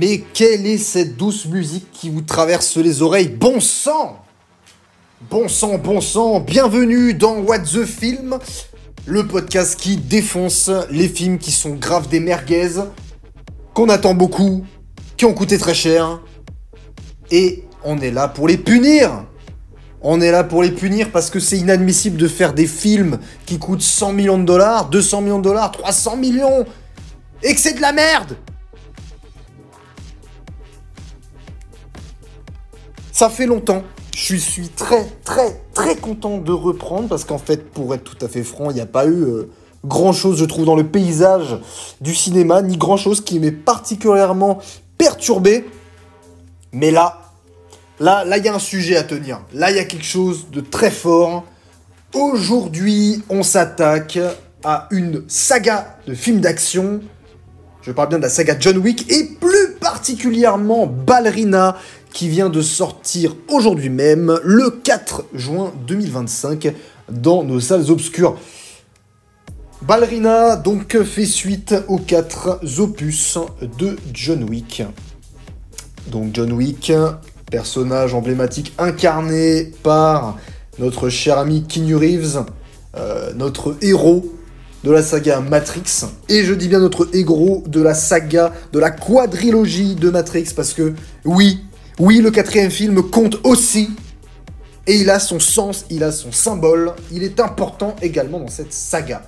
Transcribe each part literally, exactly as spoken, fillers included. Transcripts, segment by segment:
Mais quelle est cette douce musique qui vous traverse les oreilles? Bon sang! Bon sang, bon sang, bienvenue dans What the Film, le podcast qui défonce les films qui sont grave des merguez, qu'on attend beaucoup, qui ont coûté très cher, et on est là pour les punir. On est là pour les punir parce que c'est inadmissible de faire des films qui coûtent cent millions de dollars, deux cents millions de dollars, trois cents millions, et que c'est de la merde. Ça fait longtemps. Je suis très, très, très content de reprendre parce qu'en fait, pour être tout à fait franc, il n'y a pas eu euh, grand-chose, je trouve, dans le paysage du cinéma, ni grand-chose qui m'ait particulièrement perturbé. Mais là, là, là, il y a un sujet à tenir. Là, il y a quelque chose de très fort. Aujourd'hui, on s'attaque à une saga de films d'action. Je parle bien de la saga John Wick et plus particulièrement Ballerina, qui vient de sortir aujourd'hui même, le quatre juin deux mille vingt-cinq, dans nos salles obscures. Ballerina, donc, fait suite aux quatre opus de John Wick. Donc John Wick, personnage emblématique incarné par notre cher ami Keanu Reeves, euh, notre héros de la saga Matrix. Et je dis bien notre héros de la saga, de la quadrilogie de Matrix, parce que, oui, Oui, le quatrième film compte aussi, et il a son sens, il a son symbole, il est important également dans cette saga.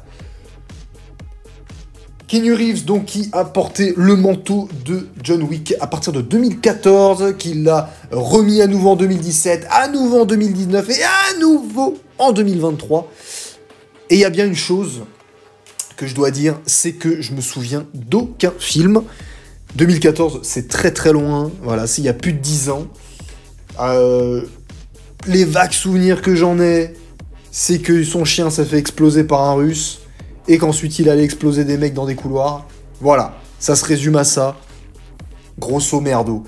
Keanu Reeves, donc, qui a porté le manteau de John Wick à partir de deux mille quatorze, qui l'a remis à nouveau en deux mille dix-sept, à nouveau en deux mille dix-neuf, et à nouveau en deux mille vingt-trois. Et il y a bien une chose que je dois dire, c'est que je me souviens d'aucun film. deux mille quatorze, c'est très très loin, voilà, c'est il y a plus de dix ans. Euh, les vagues souvenirs que j'en ai, c'est que son chien s'est fait exploser par un russe, et qu'ensuite il allait exploser des mecs dans des couloirs. Voilà, ça se résume à ça. Grosso merdo.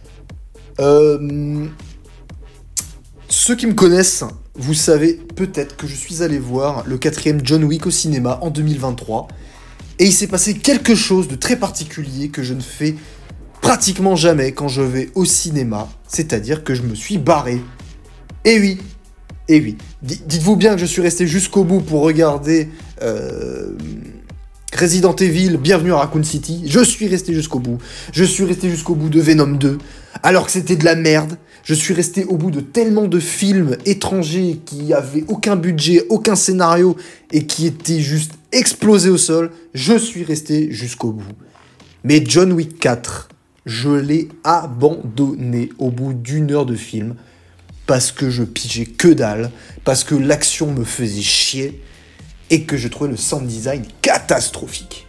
Euh, ceux qui me connaissent, vous savez peut-être que je suis allé voir le quatrième John Wick au cinéma en deux mille vingt-trois. Et il s'est passé quelque chose de très particulier que je ne fais pratiquement jamais quand je vais au cinéma, c'est-à-dire que je me suis barré. Et oui, et oui. D- dites-vous bien que je suis resté jusqu'au bout pour regarder euh, Resident Evil, Bienvenue à Raccoon City. Je suis resté jusqu'au bout. Je suis resté jusqu'au bout de Venom deux, alors que c'était de la merde. Je suis resté au bout de tellement de films étrangers qui avaient aucun budget, aucun scénario, et qui étaient juste explosés au sol. Je suis resté jusqu'au bout. Mais John Wick quatre, je l'ai abandonné au bout d'une heure de film, parce que je pigeais que dalle, parce que l'action me faisait chier, et que je trouvais le sound design catastrophique.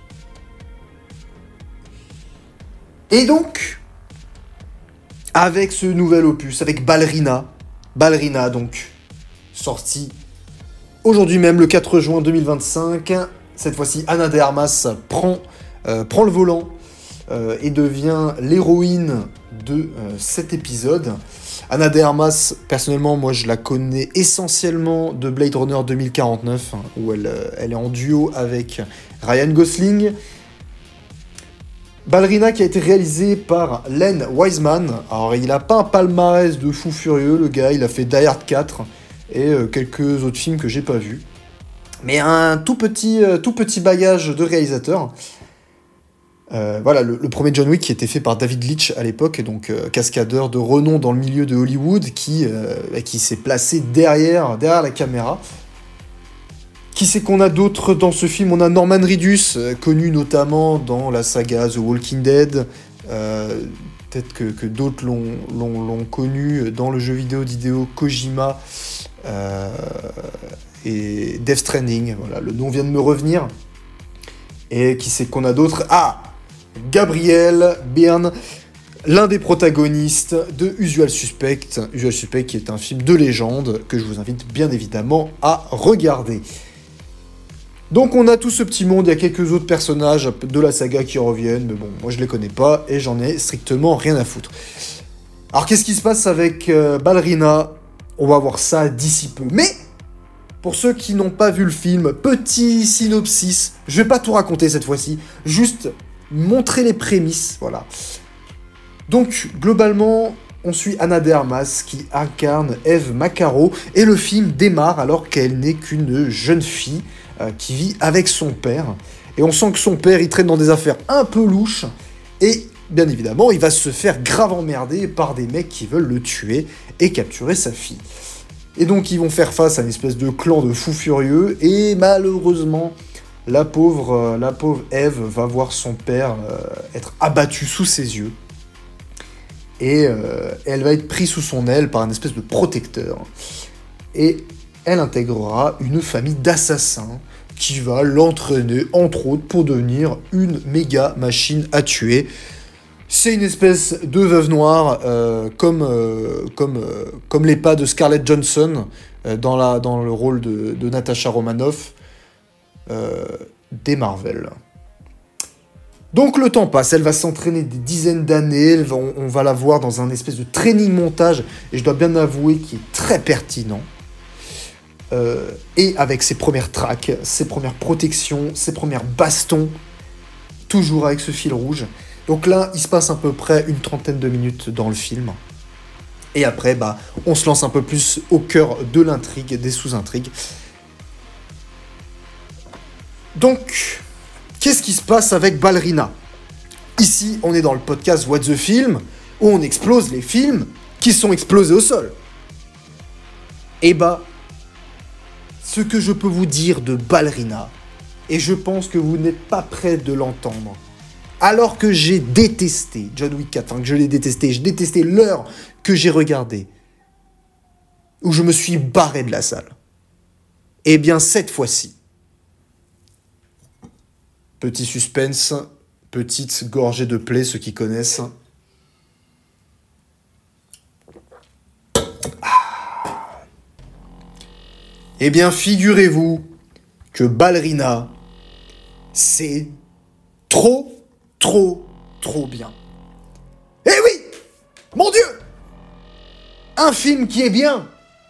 Et donc, avec ce nouvel opus, avec Ballerina, Ballerina donc, sorti aujourd'hui même, le quatre juin deux mille vingt-cinq, cette fois-ci Ana de Armas prend, euh, prend le volant euh, et devient l'héroïne de euh, cet épisode. Ana de Armas, personnellement, moi je la connais essentiellement de Blade Runner deux mille quarante-neuf, hein, où elle, euh, elle est en duo avec Ryan Gosling. Ballerina qui a été réalisé par Len Wiseman. Alors il a pas un palmarès de fou furieux, le gars, il a fait Die Hard quatre et euh, quelques autres films que j'ai pas vus. Mais un tout petit, euh, tout petit bagage de réalisateur. Euh, voilà, le, le premier John Wick qui était fait par David Leitch à l'époque, donc euh, cascadeur de renom dans le milieu de Hollywood, qui, euh, qui s'est placé derrière, derrière la caméra. Qui c'est qu'on a d'autres dans ce film? On a Norman Reedus, euh, connu notamment dans la saga The Walking Dead. Euh, peut-être que, que d'autres l'ont, l'ont, l'ont connu dans le jeu vidéo d'Hideo Kojima euh, et Death Stranding. Voilà, le nom vient de me revenir. Et qui c'est qu'on a d'autres? Ah, Gabriel Byrne, l'un des protagonistes de Usual Suspect. Usual Suspect qui est un film de légende que je vous invite bien évidemment à regarder. Donc on a tout ce petit monde, il y a quelques autres personnages de la saga qui reviennent, mais bon, moi je les connais pas et j'en ai strictement rien à foutre. Alors qu'est-ce qui se passe avec euh, Ballerina? On va voir ça d'ici peu. Mais, pour ceux qui n'ont pas vu le film, petit synopsis, je vais pas tout raconter cette fois-ci, juste montrer les prémices, voilà. Donc, globalement, on suit Ana de Armas qui incarne Eve Maccaro, et le film démarre alors qu'elle n'est qu'une jeune fille euh, qui vit avec son père. Et on sent que son père, il traîne dans des affaires un peu louches, et bien évidemment, il va se faire grave emmerder par des mecs qui veulent le tuer et capturer sa fille. Et donc, ils vont faire face à une espèce de clan de fous furieux, et malheureusement, la pauvre, euh, la pauvre Eve va voir son père euh, être abattu sous ses yeux. Et euh, elle va être prise sous son aile par un espèce de protecteur. Et elle intégrera une famille d'assassins qui va l'entraîner, entre autres, pour devenir une méga machine à tuer. C'est une espèce de veuve noire, euh, comme, euh, comme, euh, comme les pas de Scarlett Johansson euh, dans, la, dans le rôle de, de Natasha Romanoff euh, des Marvel. Donc le temps passe, elle va s'entraîner des dizaines d'années, va, on, on va la voir dans un espèce de training montage, et je dois bien avouer qu'il est très pertinent. Euh, et avec ses premières tracks, ses premières protections, ses premières bastons, toujours avec ce fil rouge. Donc là, il se passe à peu près une trentaine de minutes dans le film. Et après, bah, on se lance un peu plus au cœur de l'intrigue, des sous-intrigues. Donc... qu'est-ce qui se passe avec Ballerina ? Ici, on est dans le podcast What the Film, où on explose les films qui sont explosés au sol. Et bah, ce que je peux vous dire de Ballerina, et je pense que vous n'êtes pas prêts de l'entendre, alors que j'ai détesté John Wick quatre, enfin que je l'ai détesté, j'ai détesté l'heure que j'ai regardée, où je me suis barré de la salle. Eh bien, cette fois-ci, petit suspense, petite gorgée de plaie, ceux qui connaissent. Ah. Eh bien, figurez-vous que Ballerina, c'est trop, trop, trop bien. Eh oui ! Mon Dieu ! Un film qui est bien.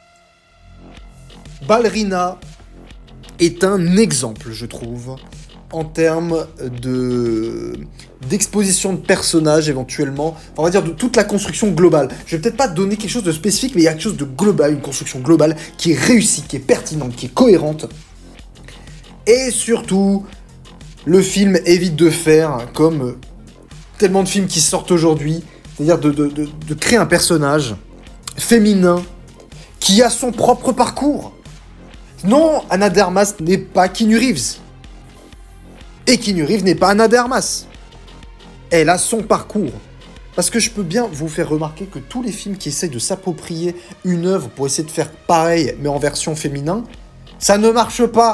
Ballerina est un exemple, je trouve, en termes de d'exposition de personnages éventuellement, on va dire de toute la construction globale. Je vais peut-être pas donner quelque chose de spécifique, mais il y a quelque chose de global, une construction globale qui est réussie, qui est pertinente, qui est cohérente. Et surtout, le film évite de faire comme tellement de films qui sortent aujourd'hui, c'est-à-dire de, de, de, de créer un personnage féminin qui a son propre parcours. Non, Ana de Armas n'est pas Keanu Reeves. Et Keanu Reeves n'est pas Ana de Armas. Elle a son parcours. Parce que je peux bien vous faire remarquer que tous les films qui essayent de s'approprier une œuvre pour essayer de faire pareil, mais en version féminin, ça ne marche pas.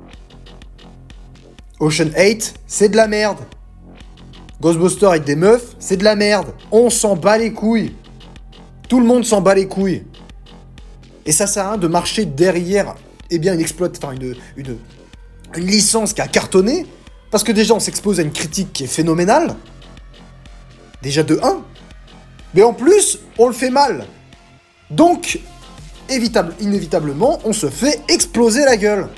Ocean eight, c'est de la merde. Ghostbusters avec des meufs, c'est de la merde. On s'en bat les couilles. Tout le monde s'en bat les couilles. Et ça sert à rien de marcher derrière, eh bien, une exploite, enfin, une, une, une licence qui a cartonné. Parce que déjà, on s'expose à une critique qui est phénoménale. Déjà de un. Mais en plus, on le fait mal. Donc, évitable, inévitablement, on se fait exploser la gueule.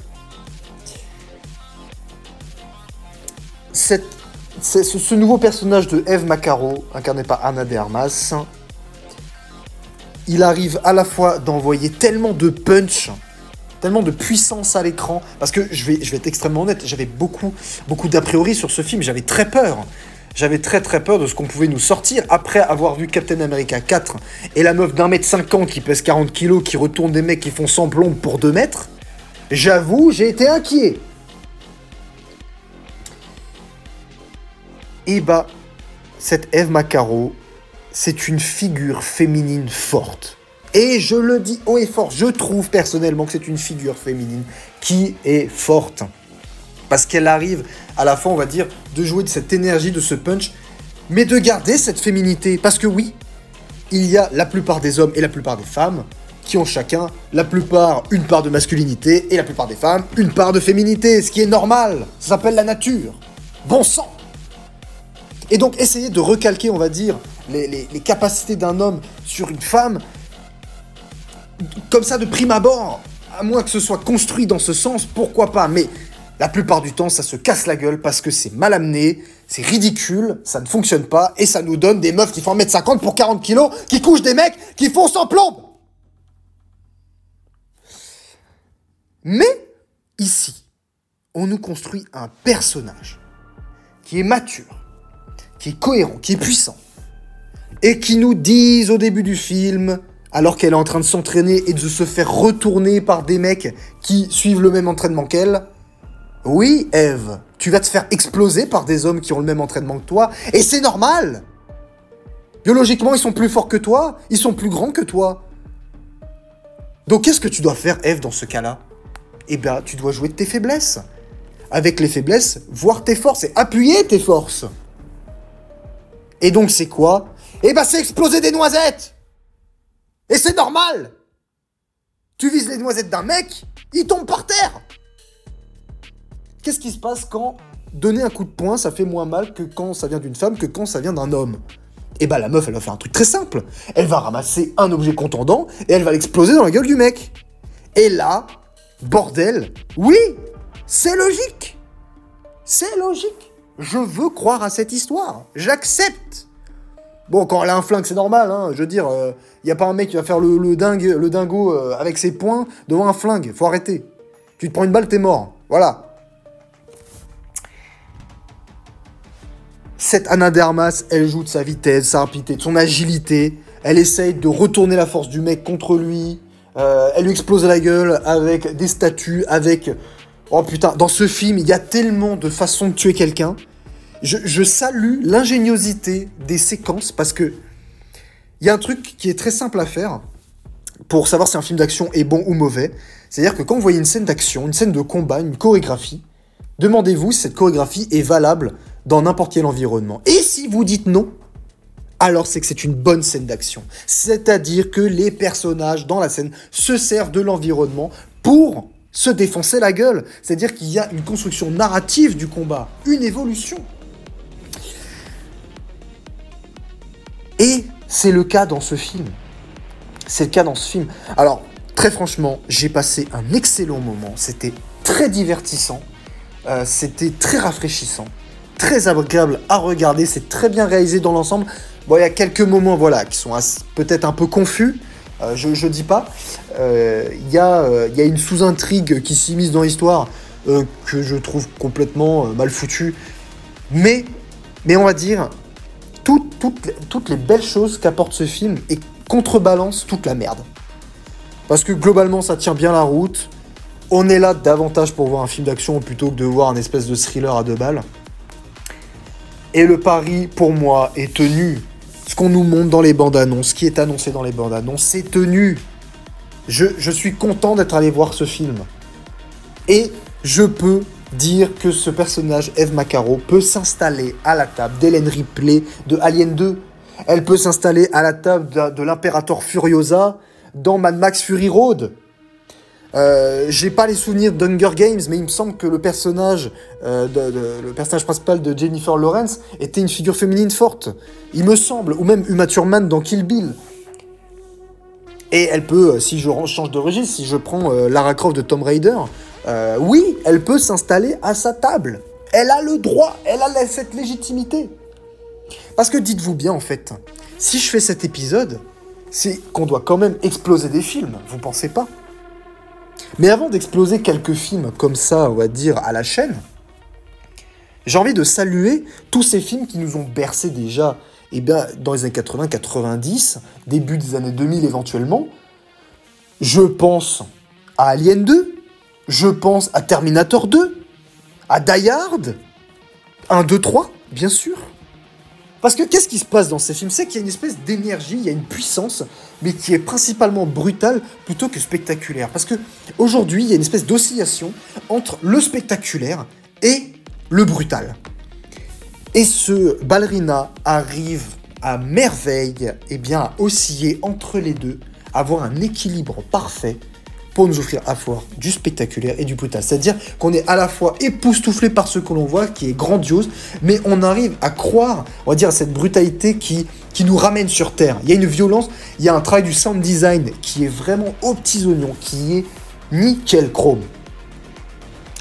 Cette, c'est, ce, ce nouveau personnage de Eve Maccaro, incarné par Ana de Armas, il arrive à la fois d'envoyer tellement de punch, tellement de puissance à l'écran, parce que je vais, je vais être extrêmement honnête, j'avais beaucoup, beaucoup d'a priori sur ce film, j'avais très peur. J'avais très très peur de ce qu'on pouvait nous sortir après avoir vu Captain America quatre et la meuf d'un mètre cinquante qui pèse quarante kilos, qui retourne des mecs qui font cent plombes pour deux mètres. J'avoue, j'ai été inquiet. Et bah, cette Eve Maccaro, c'est une figure féminine forte. Et je le dis haut et fort, je trouve personnellement que c'est une figure féminine qui est forte. Parce qu'elle arrive à la fin, on va dire, de jouer de cette énergie, de ce punch, mais de garder cette féminité. Parce que oui, il y a la plupart des hommes et la plupart des femmes qui ont chacun, la plupart, une part de masculinité, et la plupart des femmes, une part de féminité, ce qui est normal. Ça s'appelle la nature. Bon sang. Et donc, essayer de recalquer, on va dire, les, les, les capacités d'un homme sur une femme, comme ça, de prime abord, à moins que ce soit construit dans ce sens, pourquoi pas. Mais La plupart du temps, ça se casse la gueule parce que c'est mal amené, c'est ridicule, ça ne fonctionne pas, et ça nous donne des meufs qui font un mètre cinquante pour quarante kilos, qui couchent des mecs qui font sans plombe. Mais, ici, on nous construit un personnage qui est mature, qui est cohérent, qui est puissant, et qui nous disent au début du film, alors qu'elle est en train de s'entraîner et de se faire retourner par des mecs qui suivent le même entraînement qu'elle, oui, Eve, tu vas te faire exploser par des hommes qui ont le même entraînement que toi, et c'est normal. Biologiquement, ils sont plus forts que toi, ils sont plus grands que toi. Donc qu'est-ce que tu dois faire, Eve, dans ce cas-là ? Eh bien, tu dois jouer de tes faiblesses. Avec les faiblesses, voir tes forces et appuyer tes forces. Et donc, c'est quoi ? Eh ben, c'est exploser des noisettes. Et c'est normal. Tu vises les noisettes d'un mec, il tombe par terre. Qu'est-ce qui se passe quand donner un coup de poing, ça fait moins mal que quand ça vient d'une femme que quand ça vient d'un homme ? Eh ben, la meuf, elle va faire un truc très simple. Elle va ramasser un objet contondant et elle va l'exploser dans la gueule du mec. Et là, bordel, oui, c'est logique. C'est logique. Je veux croire à cette histoire. J'accepte. Bon, quand elle a un flingue, c'est normal, hein. Je veux dire, il euh, n'y a pas un mec qui va faire le, le, dingue, le dingo euh, avec ses poings devant un flingue. Faut arrêter. Tu te prends une balle, t'es mort. Voilà. Cette Ana de Armas, elle joue de sa vitesse, sa rapidité, de son agilité. Elle essaye de retourner la force du mec contre lui. Euh, elle lui explose la gueule avec des statues, avec... Oh putain, dans ce film, il y a tellement de façons de tuer quelqu'un. Je, je salue l'ingéniosité des séquences parce que il y a un truc qui est très simple à faire pour savoir si un film d'action est bon ou mauvais. C'est-à-dire que quand vous voyez une scène d'action, une scène de combat, une chorégraphie, demandez-vous si cette chorégraphie est valable dans n'importe quel environnement. Et si vous dites non, alors c'est que c'est une bonne scène d'action. C'est-à-dire que les personnages dans la scène se servent de l'environnement pour se défoncer la gueule. C'est-à-dire qu'il y a une construction narrative du combat, une évolution. Et c'est le cas dans ce film. C'est le cas dans ce film. Alors, très franchement, j'ai passé un excellent moment. C'était très divertissant. Euh, c'était très rafraîchissant. Très agréable à regarder. C'est très bien réalisé dans l'ensemble. Bon, il y a quelques moments, voilà, qui sont assez, peut-être un peu confus. Euh, je, je dis pas. Il euh, y, euh, y a une sous-intrigue qui s'immisce dans l'histoire euh, que je trouve complètement euh, mal foutue. Mais, mais on va dire... Tout, toutes, toutes les belles choses qu'apporte ce film et contrebalance toute la merde. Parce que globalement, ça tient bien la route. On est là davantage pour voir un film d'action plutôt que de voir un espèce de thriller à deux balles. Et le pari, pour moi, est tenu. Ce qu'on nous montre dans les bandes annonces, ce qui est annoncé dans les bandes annonces, c'est tenu. Je, je suis content d'être allé voir ce film. Et je peux... dire que ce personnage, Eve Macaro, peut s'installer à la table d'Hélène Ripley de Alien deux. Elle peut s'installer à la table de, de l'Impérator Furiosa dans Mad Max Fury Road. Euh, j'ai pas les souvenirs d'Hunger Games, mais il me semble que le personnage, euh, de, de, le personnage principal de Jennifer Lawrence était une figure féminine forte. Il me semble, ou même Uma Thurman dans Kill Bill. Et elle peut, si je change de registre, si je prends euh, Lara Croft de Tomb Raider, euh, oui, elle peut s'installer à sa table. Elle a le droit, elle a cette légitimité. Parce que dites-vous bien, en fait, si je fais cet épisode, c'est qu'on doit quand même exploser des films, vous pensez pas ? Mais avant d'exploser quelques films comme ça, on va dire, à la chaîne, j'ai envie de saluer tous ces films qui nous ont bercés déjà, eh bien, dans les années quatre-vingts quatre-vingt-dix, début des années deux mille éventuellement. Je pense à Alien deux, je pense à Terminator deux, à Die Hard, un, deux, trois, bien sûr. Parce que qu'est-ce qui se passe dans ces films ? C'est qu'il y a une espèce d'énergie, il y a une puissance, mais qui est principalement brutale plutôt que spectaculaire. Parce que aujourd'hui, il y a une espèce d'oscillation entre le spectaculaire et le brutal. Et ce ballerina arrive à merveille, eh bien, à osciller entre les deux, à avoir un équilibre parfait pour nous offrir à la fois du spectaculaire et du brutal. C'est-à-dire qu'on est à la fois époustouflé par ce que l'on voit, qui est grandiose, mais on arrive à croire, on va dire, à cette brutalité qui, qui nous ramène sur Terre. Il y a une violence, il y a un travail du sound design qui est vraiment aux petits oignons, qui est nickel chrome.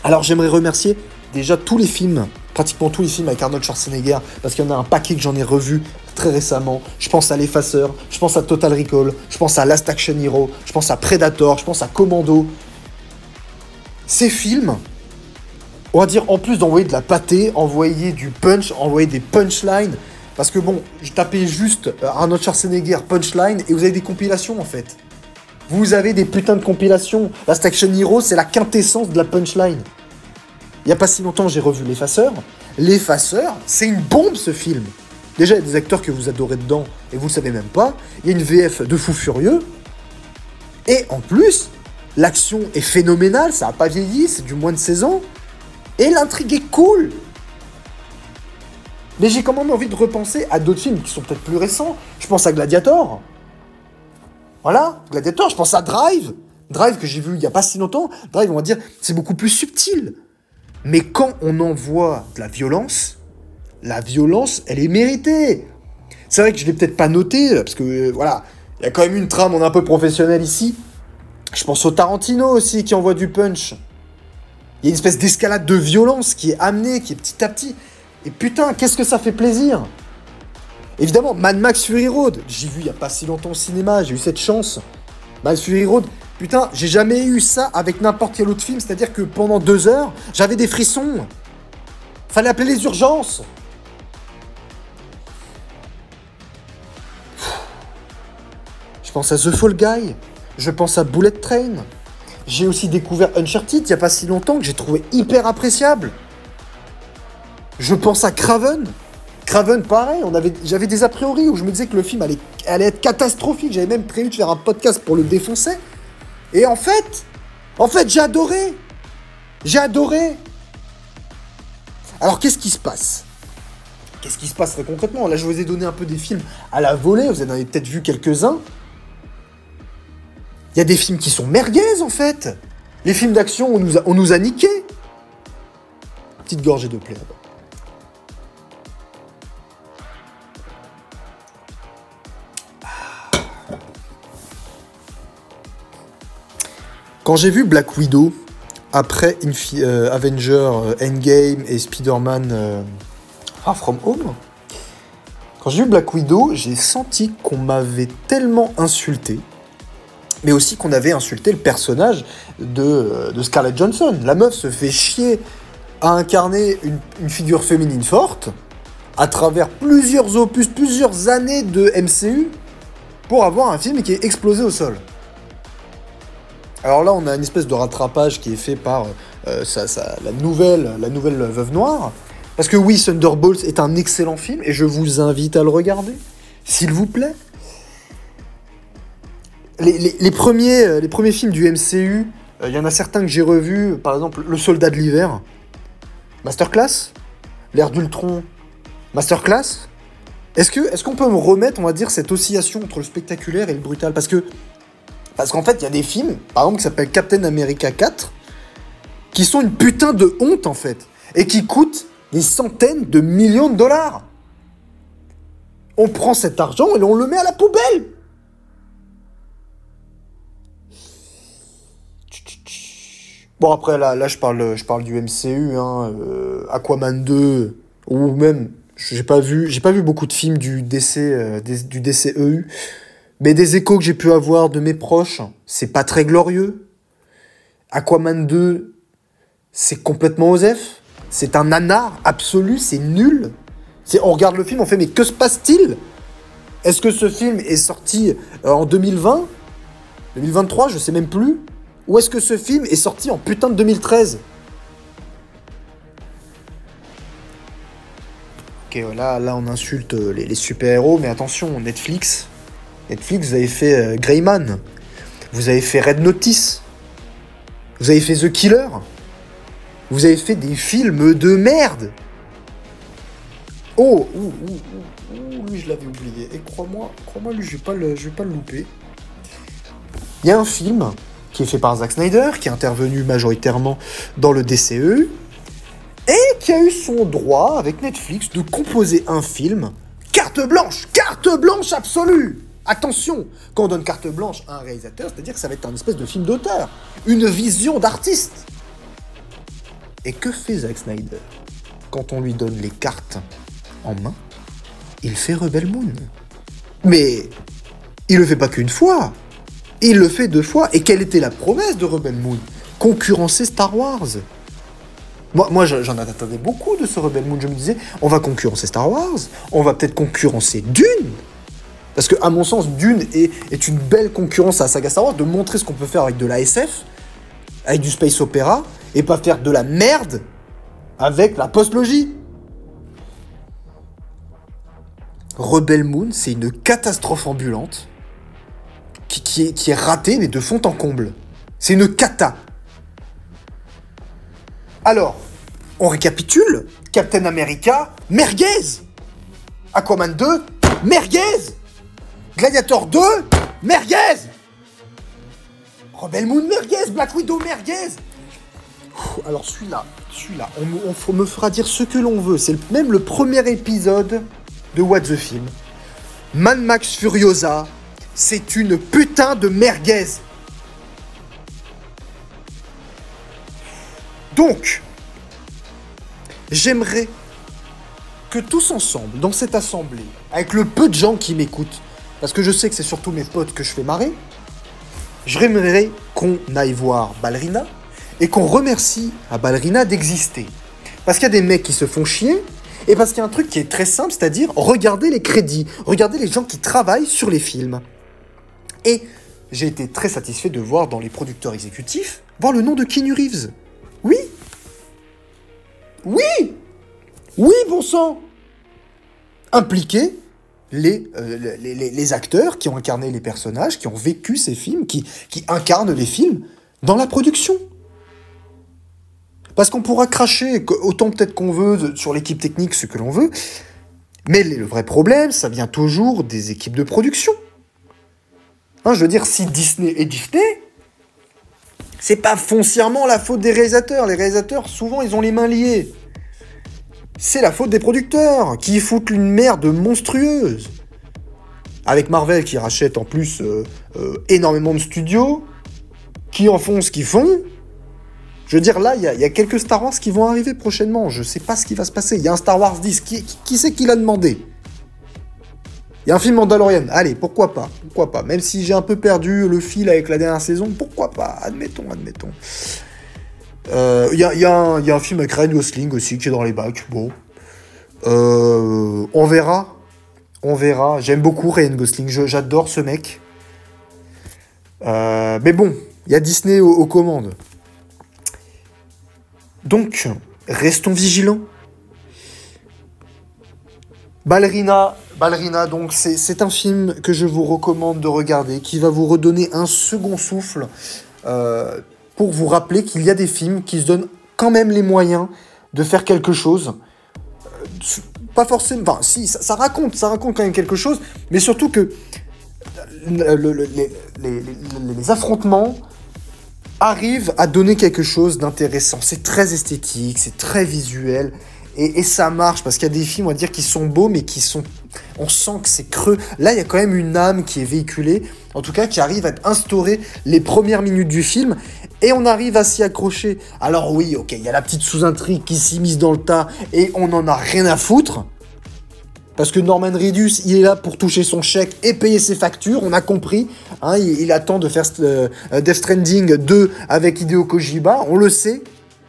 Alors j'aimerais remercier déjà tous les films, pratiquement tous les films avec Arnold Schwarzenegger, parce qu'il y en a un paquet que j'en ai revu très récemment. Je pense à L'Effaceur, je pense à Total Recall, je pense à Last Action Hero, je pense à Predator, je pense à Commando. Ces films, on va dire, en plus d'envoyer de la pâtée, envoyer du punch, envoyer des punchlines, parce que bon, je tapais juste Arnold Schwarzenegger punchline et vous avez des compilations en fait. Vous avez des putains de compilations. Last Action Hero, c'est la quintessence de la punchline. Il n'y a pas si longtemps, j'ai revu L'Effaceur. L'Effaceur, c'est une bombe ce film. Déjà, il y a des acteurs que vous adorez dedans et vous ne le savez même pas. Il y a une V F de fou furieux. Et en plus, l'action est phénoménale, ça n'a pas vieilli, c'est du moins de seize ans. Et l'intrigue est cool. Mais j'ai quand même envie de repenser à d'autres films qui sont peut-être plus récents. Je pense à Gladiator. Voilà, Gladiator, je pense à Drive. Drive que j'ai vu il n'y a pas si longtemps. Drive, on va dire, c'est beaucoup plus subtil. Mais quand on envoie de la violence, la violence, elle est méritée. C'est vrai que je ne l'ai peut-être pas noté, parce que, euh, voilà, il y a quand même une trame, on est un peu professionnel ici. Je pense au Tarantino aussi, qui envoie du punch. Il y a une espèce d'escalade de violence qui est amenée, qui est petit à petit. Et putain, qu'est-ce que ça fait plaisir. Évidemment, Mad Max Fury Road, j'ai vu il n'y a pas si longtemps au cinéma, j'ai eu cette chance. Mad Max Fury Road, putain, j'ai jamais eu ça avec n'importe quel autre film, c'est-à-dire que pendant deux heures, j'avais des frissons. Fallait appeler les urgences. Je pense à The Fall Guy, je pense à Bullet Train. J'ai aussi découvert Uncharted il n'y a pas si longtemps que j'ai trouvé hyper appréciable. Je pense à Craven. Craven, pareil, on avait, j'avais des a priori où je me disais que le film allait, allait être catastrophique. J'avais même prévu de faire un podcast pour le défoncer. Et en fait, en fait, j'ai adoré. J'ai adoré. Alors, qu'est-ce qui se passe ? Qu'est-ce qui se passe très concrètement ? Là, je vous ai donné un peu des films à la volée. Vous en avez peut-être vu quelques-uns. Il y a des films qui sont merguez, en fait. Les films d'action, on nous a, on nous a niqués. Petite gorgée de plaie, là-bas. Quand j'ai vu Black Widow, après Infi- euh, Avenger euh, Endgame et Spider-Man euh, Far From Home, quand j'ai vu Black Widow, j'ai senti qu'on m'avait tellement insulté, mais aussi qu'on avait insulté le personnage de, euh, de Scarlett Johansson. La meuf se fait chier à incarner une, une figure féminine forte à travers plusieurs opus, plusieurs années de M C U pour avoir un film qui est explosé au sol. Alors là, on a une espèce de rattrapage qui est fait par euh, ça, ça, la, nouvelle, la nouvelle Veuve Noire. Parce que oui, Thunderbolts est un excellent film et je vous invite à le regarder, s'il vous plaît. Les, les, les, premiers, les premiers films du M C U, il euh, y en a certains que j'ai revus, par exemple Le Soldat de l'Hiver, Masterclass, L'Ère d'Ultron, Masterclass. Est-ce que, est-ce qu'on peut me remettre, on va dire, cette oscillation entre le spectaculaire et le brutal ? Parce que Parce qu'en fait, il y a des films, par exemple, qui s'appellent Captain America quatre, qui sont une putain de honte, en fait, et qui coûtent des centaines de millions de dollars. On prend cet argent et on le met à la poubelle. Bon, après, là, là je, parle, je parle du M C U, hein, euh, Aquaman deux, ou même, j'ai pas vu, j'ai pas vu beaucoup de films du D C, euh, du D C E U, mais des échos que j'ai pu avoir de mes proches, c'est pas très glorieux. Aquaman deux, c'est complètement osef. C'est un nanar absolu, c'est nul. C'est, on regarde le film, on fait mais que se passe-t-il ? Est-ce que ce film est sorti euh, en deux mille vingt ? deux mille vingt-trois, je sais même plus. Ou est-ce que ce film est sorti en putain de deux mille treize ? Ok, là, là on insulte les, les super-héros, mais attention, Netflix... Netflix, vous avez fait euh, Greyman, vous avez fait Red Notice, vous avez fait The Killer, vous avez fait des films de merde. Oh, ouh, ouh, ouh, ouh, lui je l'avais oublié. Et crois-moi, crois-moi, lui je vais pas le, je vais pas le louper. Il y a un film qui est fait par Zack Snyder, qui est intervenu majoritairement dans le D C E U, et qui a eu son droit avec Netflix de composer un film carte blanche, carte blanche absolue. Attention, quand on donne carte blanche à un réalisateur, c'est-à-dire que ça va être un espèce de film d'auteur, une vision d'artiste. Et que fait Zack Snyder? Quand on lui donne les cartes en main, il fait Rebel Moon. Mais il le fait pas qu'une fois, il le fait deux fois. Et quelle était la promesse de Rebel Moon? Concurrencer Star Wars. Moi, moi j'en attendais beaucoup de ce Rebel Moon. Je me disais, on va concurrencer Star Wars, on va peut-être concurrencer Dune. Parce que, à mon sens, Dune est, est une belle concurrence à la saga Star Wars, de montrer ce qu'on peut faire avec de la S F, avec du space opéra, et pas faire de la merde avec la post-logie. Rebel Moon, c'est une catastrophe ambulante qui, qui, est, qui est ratée, mais de fond en comble. C'est une cata. Alors, on récapitule. Captain America, merguez. Aquaman deux, merguez. Gladiator deux, merguez. Rebel Moon, merguez. Black Widow, merguez. Alors celui-là, celui-là, on, on me fera dire ce que l'on veut. C'est le, même le premier épisode de What the Film. Mad Max Furiosa, c'est une putain de merguez. Donc, j'aimerais que tous ensemble, dans cette assemblée, avec le peu de gens qui m'écoutent, parce que je sais que c'est surtout mes potes que je fais marrer, j'aimerais qu'on aille voir Ballerina et qu'on remercie à Ballerina d'exister. Parce qu'il y a des mecs qui se font chier, et parce qu'il y a un truc qui est très simple, c'est-à-dire regarder les crédits, regarder les gens qui travaillent sur les films. Et j'ai été très satisfait de voir dans les producteurs exécutifs, voir le nom de Keanu Reeves. Oui. Oui. Oui, bon sang. Impliquer les, euh, les, les, les acteurs qui ont incarné les personnages, qui ont vécu ces films, qui, qui incarnent les films dans la production. Parce qu'on pourra cracher autant peut-être qu'on veut sur l'équipe technique, ce que l'on veut, mais le vrai problème, ça vient toujours des équipes de production. Hein, je veux dire, si Disney est Disney, c'est pas foncièrement la faute des réalisateurs. Les réalisateurs, souvent, ils ont les mains liées. C'est la faute des producteurs, qui foutent une merde monstrueuse. Avec Marvel, qui rachète en plus euh, euh, énormément de studios, qui en font ce qu'ils font. Je veux dire, là, il y, y a quelques Star Wars qui vont arriver prochainement. Je sais pas ce qui va se passer. Il y a un Star Wars dix. Qui, qui, qui c'est qui l'a demandé? Il y a un film Mandalorian. Allez, pourquoi pas? Pourquoi pas? Même si j'ai un peu perdu le fil avec la dernière saison, pourquoi pas? Admettons, admettons. Il euh, y, y, y a un film avec Ryan Gosling aussi qui est dans les bacs. Bon. Euh, on verra. On verra. J'aime beaucoup Ryan Gosling. Je, j'adore ce mec. Euh, mais bon, il y a Disney aux, aux commandes. Donc, restons vigilants. Ballerina, Ballerina, donc c'est, c'est un film que je vous recommande de regarder, qui va vous redonner un second souffle euh, pour vous rappeler qu'il y a des films qui se donnent quand même les moyens de faire quelque chose. Euh, pas forcément, enfin, si, ça, ça raconte, ça raconte quand même quelque chose, mais surtout que le, le, le, les, les, les, les affrontements arrive à donner quelque chose d'intéressant. C'est très esthétique, c'est très visuel, et, et ça marche, parce qu'il y a des films, on va dire, qui sont beaux, mais qui sont... On sent que c'est creux. Là, il y a quand même une âme qui est véhiculée, en tout cas, qui arrive à instaurer les premières minutes du film, et on arrive à s'y accrocher. Alors oui, ok, il y a la petite sous-intrigue qui s'y mise dans le tas, et on n'en a rien à foutre, parce que Norman Reedus, il est là pour toucher son chèque et payer ses factures, on a compris. Hein, il, il attend de faire euh, Death Stranding deux avec Hideo Kojima, on le sait.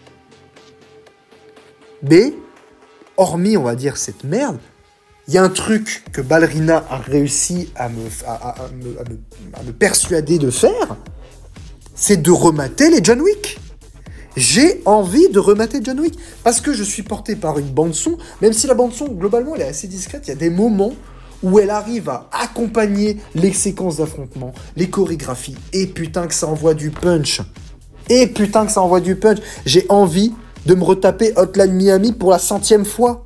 Mais, hormis, on va dire, cette merde, il y a un truc que Ballerina a réussi à me, à, à, à, me, à, me, à me persuader de faire, c'est de remater les John Wick. J'ai envie de remater John Wick, parce que je suis porté par une bande-son, même si la bande-son, globalement, elle est assez discrète, il y a des moments où elle arrive à accompagner les séquences d'affrontement, les chorégraphies, et putain que ça envoie du punch. Et putain que ça envoie du punch. J'ai envie de me retaper Hotline Miami pour la centième fois.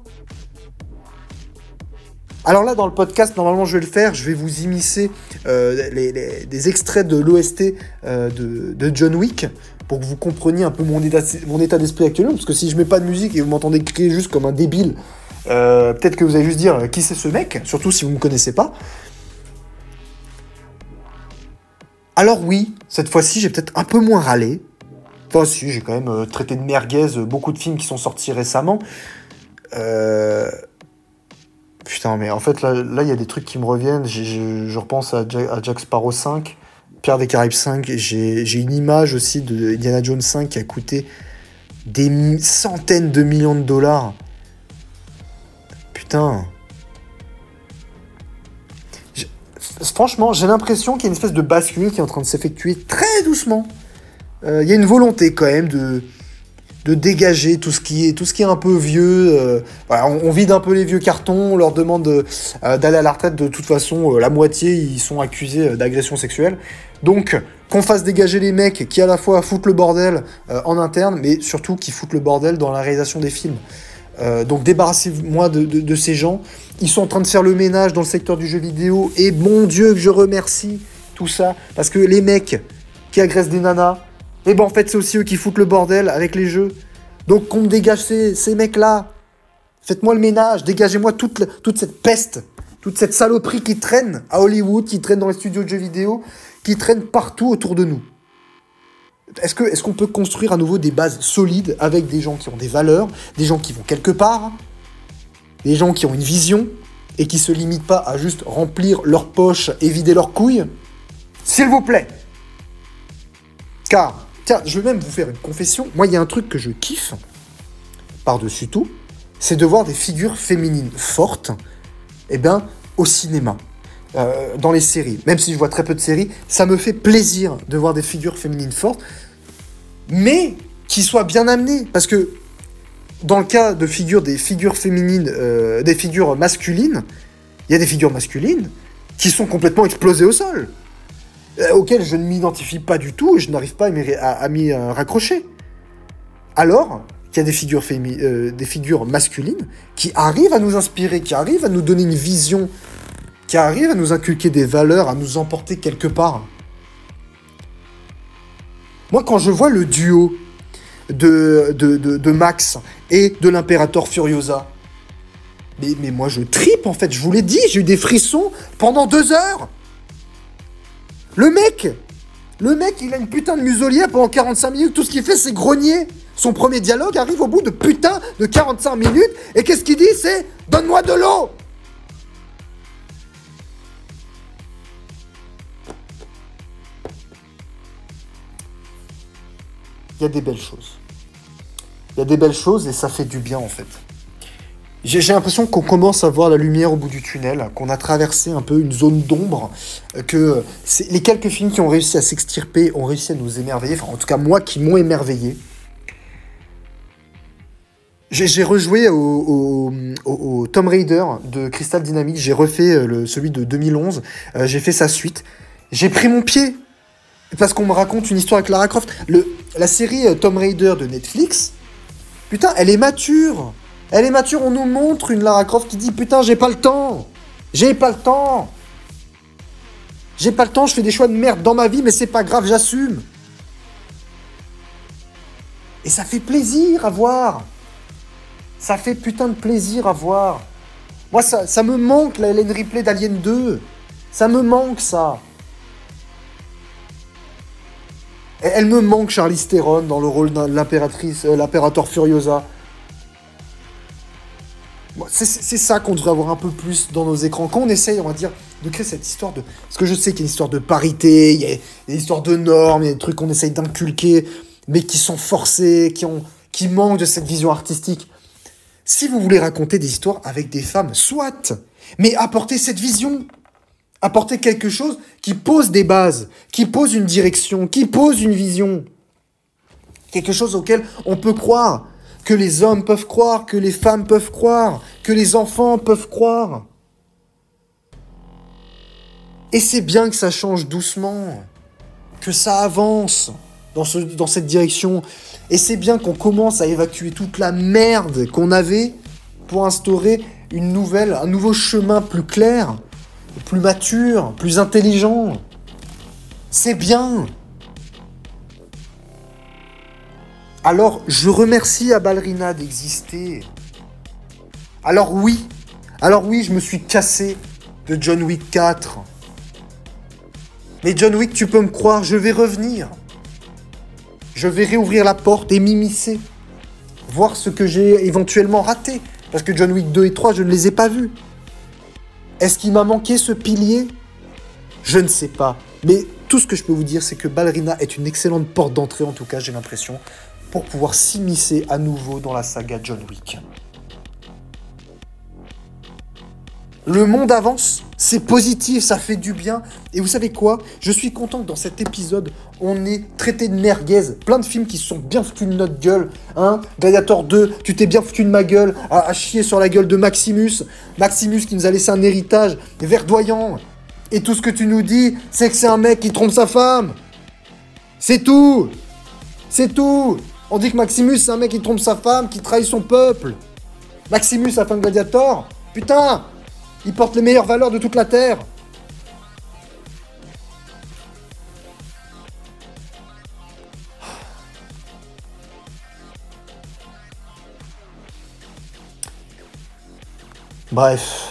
Alors là, dans le podcast, normalement, je vais le faire. Je vais vous immiscer euh, les, les, des extraits de l'O S T euh, de, de John Wick pour que vous compreniez un peu mon état, mon état d'esprit actuellement. Parce que si je mets pas de musique et vous m'entendez crier juste comme un débile, euh, peut-être que vous allez juste dire qui c'est ce mec, surtout si vous me connaissez pas. Alors oui, cette fois-ci, j'ai peut-être un peu moins râlé. Enfin, si, j'ai quand même euh, traité de merguez euh, beaucoup de films qui sont sortis récemment. Euh... Putain, mais en fait, là, là, il y a des trucs qui me reviennent. J'ai- Je, je repense à Jack, à Jack Sparrow cinq, Pierre des Caraïbes cinq. J'ai j'ai une image aussi de Indiana Jones cinq qui a coûté des mi- centaines de millions de dollars. Putain. J'ai- Franchement, j'ai l'impression qu'il y a une espèce de bascule qui est en train de s'effectuer très doucement. Euh, Il y a une volonté quand même de, de dégager tout ce qui est, tout ce qui est un peu vieux. euh, voilà, on, on vide un peu les vieux cartons, on leur demande de- euh, d'aller à la retraite. De toute façon, euh, la moitié, ils sont accusés euh, d'agression sexuelle. Donc, qu'on fasse dégager les mecs qui à la fois foutent le bordel euh, en interne, mais surtout qui foutent le bordel dans la réalisation des films. Euh, donc débarrassez-moi de, de, de ces gens. Ils sont en train de faire le ménage dans le secteur du jeu vidéo. Et mon Dieu que je remercie tout ça. Parce que les mecs qui agressent des nanas, et ben en fait c'est aussi eux qui foutent le bordel avec les jeux. Donc qu'on me dégage ces, ces mecs-là. Faites-moi le ménage. Dégagez-moi toute, la- toute cette peste. Toute cette saloperie qui traîne à Hollywood, qui traîne dans les studios de jeux vidéo, qui traîne partout autour de nous. Est-ce que, est-ce qu'on peut construire à nouveau des bases solides avec des gens qui ont des valeurs, des gens qui vont quelque part, des gens qui ont une vision et qui se limitent pas à juste remplir leurs poches et vider leurs couilles? S'il vous plaît. Car, tiens, je vais même vous faire une confession. Moi, il y a un truc que je kiffe, par-dessus tout, c'est de voir des figures féminines fortes, eh ben, au cinéma. Euh, dans les séries. Même si je vois très peu de séries, ça me fait plaisir de voir des figures féminines fortes, mais qui soient bien amenées. Parce que dans le cas de figures, des figures féminines, euh, des figures masculines, il y a des figures masculines qui sont complètement explosées au sol, euh, auxquelles je ne m'identifie pas du tout et je n'arrive pas à m'y, à, à m'y euh, raccrocher. Alors qu'il y a des figures, fémi- euh, des figures masculines qui arrivent à nous inspirer, qui arrivent à nous donner une vision, qui arrive à nous inculquer des valeurs, à nous emporter quelque part. Moi, quand je vois le duo de, de, de, de Max et de l'Impérator Furiosa, mais, mais moi, je tripe, en fait. Je vous l'ai dit, j'ai eu des frissons pendant deux heures. Le mec, le mec, il a une putain de muselière pendant quarante-cinq minutes. Tout ce qu'il fait, c'est grogner. Son premier dialogue arrive au bout de putain de quarante-cinq minutes. Et qu'est-ce qu'il dit? C'est « Donne-moi de l'eau !» Il y a des belles choses. Il y a des belles choses et ça fait du bien en fait. J'ai, j'ai l'impression qu'on commence à voir la lumière au bout du tunnel, qu'on a traversé un peu une zone d'ombre, que c'est, les quelques films qui ont réussi à s'extirper ont réussi à nous émerveiller, enfin en tout cas moi qui m'ont émerveillé. J'ai, j'ai rejoué au, au, au, au Tomb Raider de Crystal Dynamics, j'ai refait le, celui de deux mille onze, euh, j'ai fait sa suite, j'ai pris mon pied. Parce qu'on me raconte une histoire avec Lara Croft. Le, la série euh, Tomb Raider de Netflix, putain, elle est mature. Elle est mature, on nous montre une Lara Croft qui dit « Putain, j'ai pas le temps. J'ai pas le temps. J'ai pas le temps, je fais des choix de merde dans ma vie, mais c'est pas grave, j'assume. » Et ça fait plaisir à voir. Ça fait putain de plaisir à voir. Moi, ça, ça me manque, la Ellen Ripley d'Alien deux. Ça me manque, ça. Elle me manque, Charlize Theron, dans le rôle de l'impératrice, euh, l'impérator Furiosa. Bon, c'est, c'est ça qu'on devrait avoir un peu plus dans nos écrans. Quand on essaye, on va dire, de créer cette histoire de... Parce que je sais qu'il y a une histoire de parité, il y a une histoire de normes, il y a des trucs qu'on essaye d'inculquer, mais qui sont forcés, qui, ont, qui manquent de cette vision artistique. Si vous voulez raconter des histoires avec des femmes, soit, mais apportez cette vision. Apporter quelque chose qui pose des bases, qui pose une direction, qui pose une vision. Quelque chose auquel on peut croire, que les hommes peuvent croire, que les femmes peuvent croire, que les enfants peuvent croire. Et c'est bien que ça change doucement, que ça avance dans, ce, dans cette direction. Et c'est bien qu'on commence à évacuer toute la merde qu'on avait pour instaurer une nouvelle, un nouveau chemin plus clair, plus mature, plus intelligent. C'est bien. Alors, je remercie à Ballerina d'exister. Alors oui, alors oui, je me suis cassé de John Wick quatre. Mais John Wick, tu peux me croire, je vais revenir. je vais réouvrir la porte et m'immiscer. Voir ce que j'ai éventuellement raté. Parce que John Wick deux et trois, je ne les ai pas vus. Est-ce qu'il m'a manqué ce pilier ? Je ne sais pas. Mais tout ce que je peux vous dire, c'est que Ballerina est une excellente porte d'entrée, en tout cas, j'ai l'impression, pour pouvoir s'immiscer à nouveau dans la saga John Wick. Le monde avance, c'est positif, ça fait du bien. Et vous savez quoi ? Je suis content que dans cet épisode, on ait traité de merguez. Plein de films qui se sont bien foutus de notre gueule. Hein ? Gladiator deux, tu t'es bien foutu de ma gueule, à, à chier sur la gueule de Maximus. Maximus qui nous a laissé un héritage verdoyant. Et tout ce que tu nous dis, c'est que c'est un mec qui trompe sa femme. C'est tout. C'est tout. On dit que Maximus, c'est un mec qui trompe sa femme, qui trahit son peuple. Maximus, la fin de Gladiator, putain, il porte les meilleures valeurs de toute la Terre. Bref.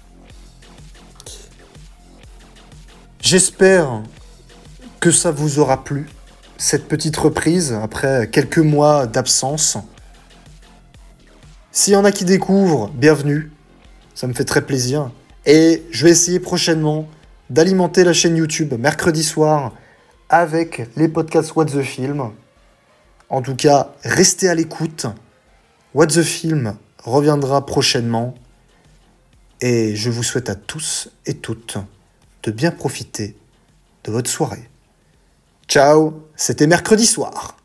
J'espère que ça vous aura plu, cette petite reprise, après quelques mois d'absence. S'il y en a qui découvrent, bienvenue. Ça me fait très plaisir. Et je vais essayer prochainement d'alimenter la chaîne YouTube mercredi soir avec les podcasts What the Film. En tout cas, restez à l'écoute. What the Film reviendra prochainement. Et je vous souhaite à tous et toutes de bien profiter de votre soirée. Ciao, c'était mercredi soir.